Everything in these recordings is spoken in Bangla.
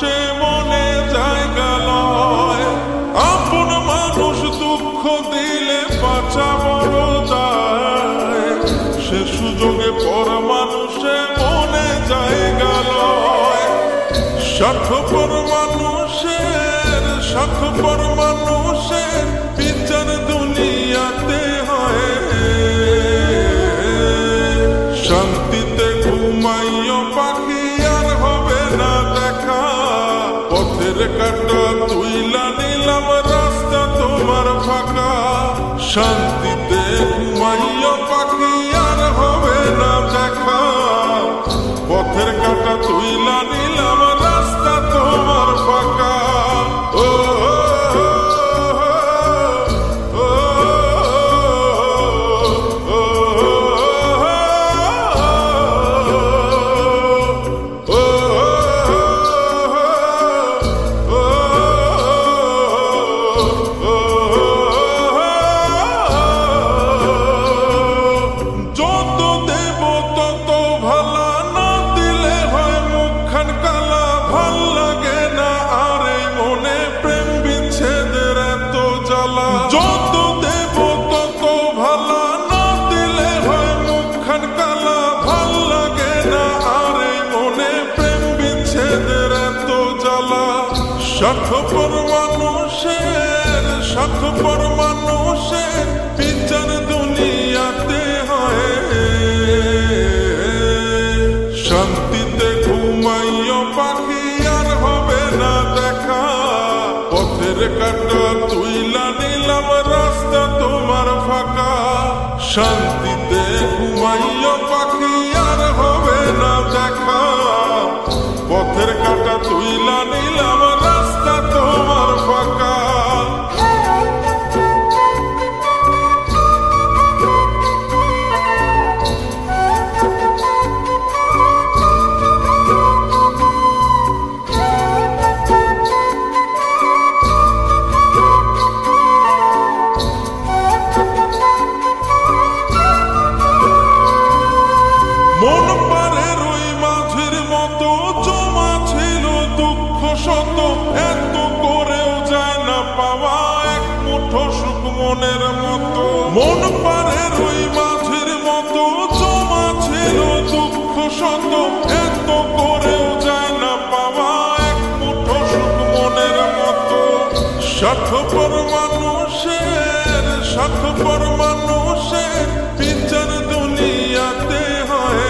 মানুষে মনে জায়গা লয়, আপন মানুষ দুঃখ দিলে বাঁচা বড় দায়, সে সুযোগে পর মানুষে মনে জায়গা লয়। স্বার্থপর মানুষের বিচার দুনিয়াতে হয়, শান্তিতে ঘুমাইও পাখি আর হবে না দেখা, পথের কাঁটা তুইলা নিলাম রাস্তা তোমার ফাঁকা। শান্তিতে ঘুমাইও পাখি আর হবে না দেখা, পথের কাঁটা তুইলা নিলাম রাস্তা তোমার ফাঁকা। যত দেব তত ভালা, না দিলে হয় মুখখান কালা, ভাল লাগে না আর এই মনে প্রেম বিচ্ছেদের এত জ্বালা। স্বার্থপর মানুষের বিচার দুনিয়াতে হয়, শান্তিতে ঘুমাইও পাখি আর হবে না দেখা, পথের কাঁটা তুইলা নিলাম রাস্তা তোমার ফাঁকা। শান্তিতে ঘুমাইও পাখি আর হবে না দেখা, পথের কাঁটা তুইলা নিলাম রাস্তা তোমার ফাঁকা। মন পারে রুই মাঝির মতো জমা ছিল দুঃখ শত, এত করেও যায় না পাওয়া এক মুঠো সুখ মনের মতো। মন পারে রুই মাঝির মতো জমা ছিল দুঃখ শত, এত করেও যায় না পাওয়া এক মুঠো সুখ মনের মতো। স্বার্থপর মানুষের বিচার দুনিয়াতে হয়,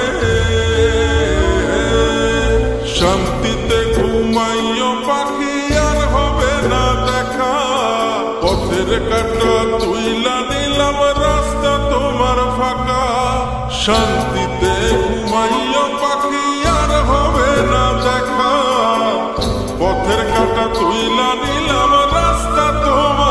শান্তিতে ঘুমাইও পাখি আর হবে না দেখা, পথের কাঁটা তুইলা নিলাম রাস্তা তোমার ফাঁকা। শান্তিতে ঘুমাইও পাখি আর হবে না দেখা, পথের কাঁটা তুইলা নিলাম রাস্তা তোমার